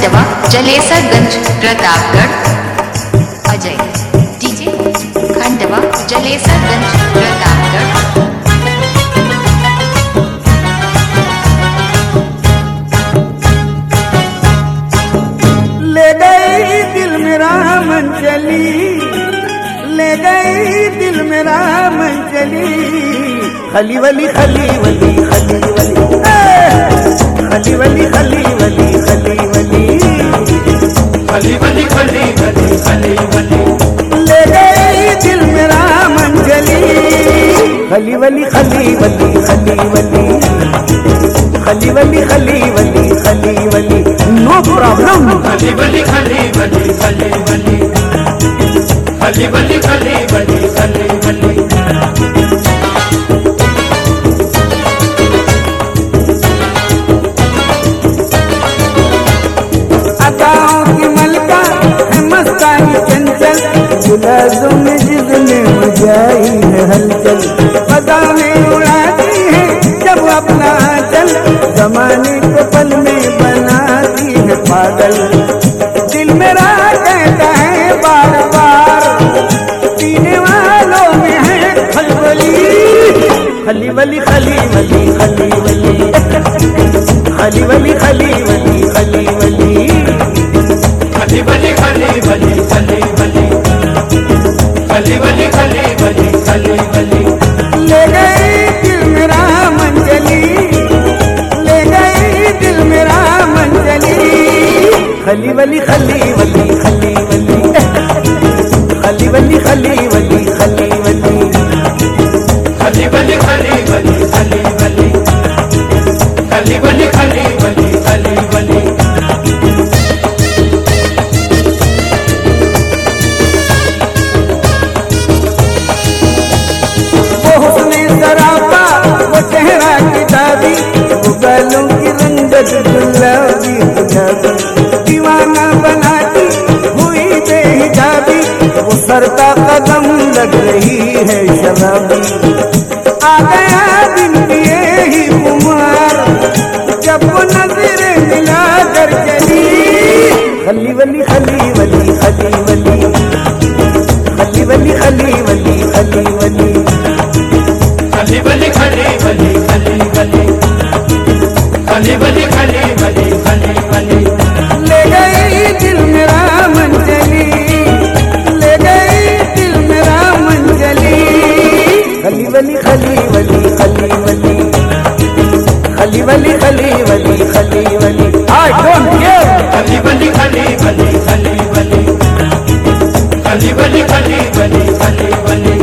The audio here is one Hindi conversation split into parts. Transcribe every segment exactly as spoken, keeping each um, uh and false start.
खंडवा जलेसरगंज प्रतापगढ़। अजय डीजे खंडवा जलेसरगंज प्रतापगढ़। ले गई दिल मेरा मन चली, ले गई दिल मेरा मन चली, खली वली खली वली खली वली खली वली खली वली खली वली खली वली खली वली खली वली ले गई दिल मेरा मन चली, खली वली खली वली खली वली खली वली खली वली खली वली नो प्रॉब्लम। खली वली खली वली खली वली खली वली खली वली खली वली अदाओं की मलका है मस्तानी चंचल, गुलाबों में जिसने मचाई है हलचल, बदामें उड़ाती है जब अपना चल, जमाने को पल में बनाती है पागल। दिल मेरा कहता है बार बार, पीने वालों में है खलबली, खली वली खली वली खली वली खली वली खली वली खली वली खली वली खली वली खली वली खली वली खली वली खली वली ले गई दिल मेरा मन चली, ले गई दिल मेरा मन चली, खली वली खली वली खली वली खली वली खली वली खली वली खली वली खली वली खली वली खली वली खली वली खली वली वो हुस्ने सरापा वो चेहरा किताबी, वो बालों की रंगत गुलाबी गुलाबी, दीवाना बनाती हुई बेहिजाबी, वो सरता कदम लग रही है शराबी। आ गया दिन पिए ही कुमार, जब वो नजरें मिला कर चली, खली वली खली वली खली वली खली वली खली वली खली वली खली वली खली वली खली वली खली वली खली वली खली वली ले गई दिल मेरा मन चली, ले गई दिल मेरा मन चली, खली वली खली वली खली वली खली वली खली वली खली वली आई डोंट केयर। खली वली खली वली खली वली खली वली खली वली खली वली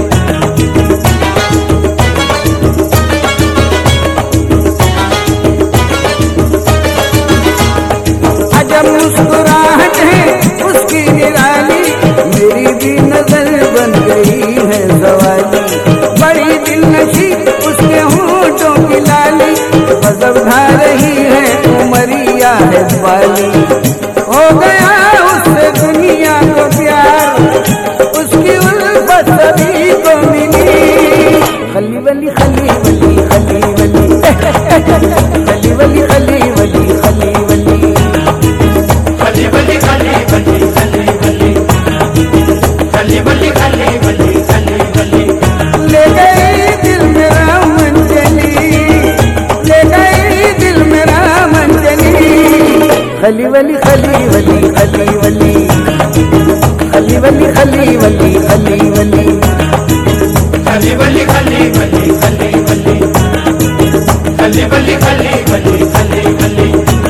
अजब मुस्कुराहट है उसकी निराली, मेरी भी नजर बन गई है सवाली, बड़ी दिल नशी उसके होठों की लाली, गजब ढा रही है उमरिया है वाली, हो गया उससे दुनिया को प्यार, उसकी उल्फत सभी को मिली, खली वली खली वली खली वली खली वली खली वली खली वली खली वली खली वली खली वली खली वली खली वली खली वली ले गई दिल मेरा मन चली, ले गई दिल मेरा मन चली, खली वली खली वली खली वली खली वली खली वली खली वली खली वली खली वली खली वली खली वली खली वली खली वली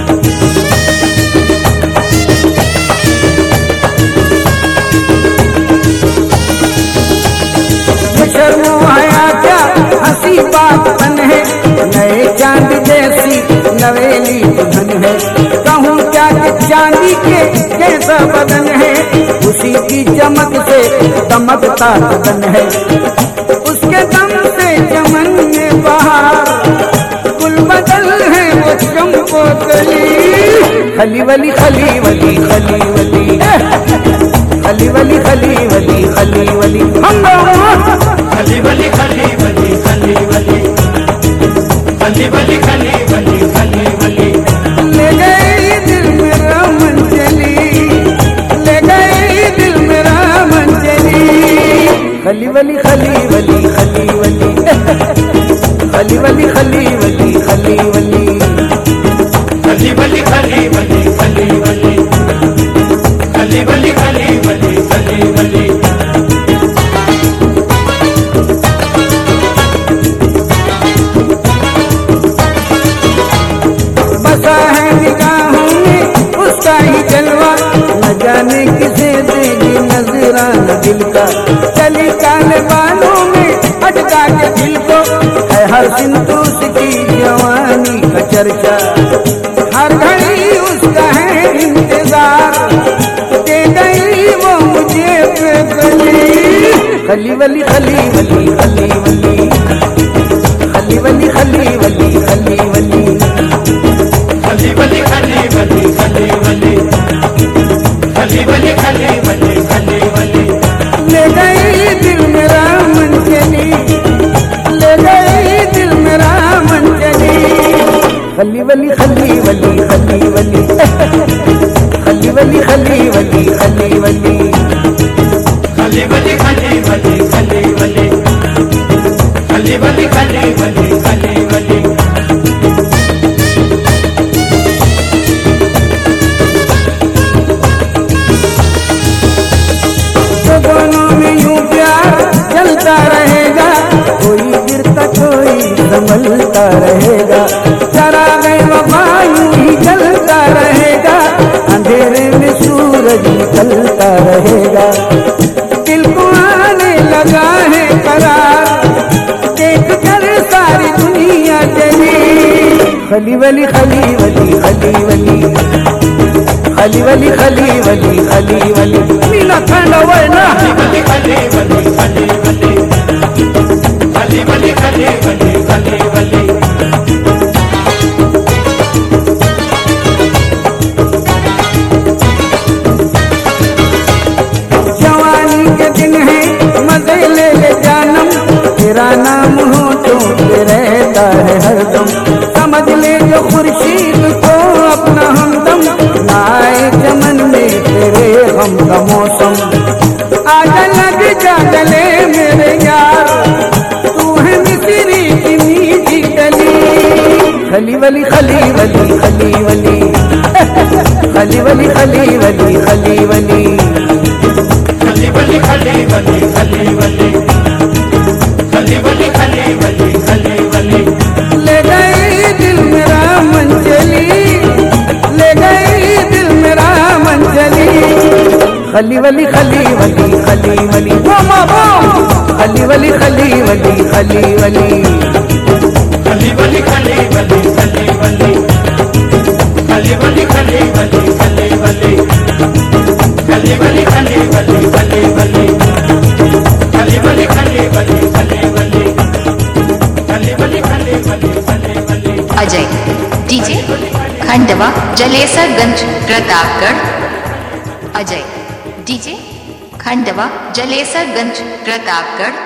शर्मो आया क्या हंसी बात बन है, नए चांद जैसी नवेली दुल्हन है, कहूँ क्या कि चांदी के जैसा बदन है, उसी की चमक से दमकता बदन है, उसके दम से चमन में बहार, गुल बदल है वो चंपो कली, खली वली खली वली खली वली खली वली खली वली खली वली हम खली वली खली वली खली वली खली वली खली वली खली वली ले गई दिल मेरा मन खली वली खली वली खली वली खली वली खली वली खली वली खली बली खली बली खली बली खली बली खली बली खली बली बसा है निगाहों में उसका ही जलवा, न जाने किसे देगी नजराना दिल का। चली काले बालों में अटका के दिल को, है हर सिंतूस की जवानी का चर्चा। हर घड़ी उसका है इंतजार, दे गई वो मुझे बेगली। खली वली खली वली खली वली खली वली खली वली खली वली खली बली खली बली खली बली खली बली खली बली खली बली ले गई दिल मेरा मन चली, ले गई दिल मेरा मन चली। खली वली खली वली खली वली खली वली खली वली खली वली खली बली खली बली खली बली खली बली खली बली खली बली दोनों में यूं प्यार चलता रहेगा, कोई गिरता कोई संभलता रहेगा। चरा गए वफा यूं ही चलता रहेगा, अंधेरे में सूरज निकलता रहेगा। दिल को आने लगा है करार, देख कर सारी दुनिया चली। खली वली खली वली खली वली खली वली खली वली खली वली मीना खंड वैना खली बली खली बली खली बली खली बली खली बली खली बली जवानी के दिन है मजे ले ले जानम, तेरा नाम हो तो रहता है हरदम। समझ ले जो खुर्शीद को अपना हमदम, लाए चमन में तेरे गम का मौसम। आजा लग जा गले मेरे यार, तू है मिस्री की मीठी गली। खली वली खली वली खली वली खली वली खली वली खली वली खली बली खली बली खली बली खली बली खली बली खली बली ले गई दिल मेरा मन चली, ले गई दिल मेरा मन चली। खली वली खली वली खली वली खली वली खली वली खली वली खली बली खली बली खली बली खली बली खली बली खली बली खली बली खली बली खली बली खली बली खली बली खली बली खली बली खली बली खली बली अजय डीजे खंडवा जलेसरगंज प्रतापगढ़। अजय डीजे खंडवा जलेसरगंज प्रतापगढ़।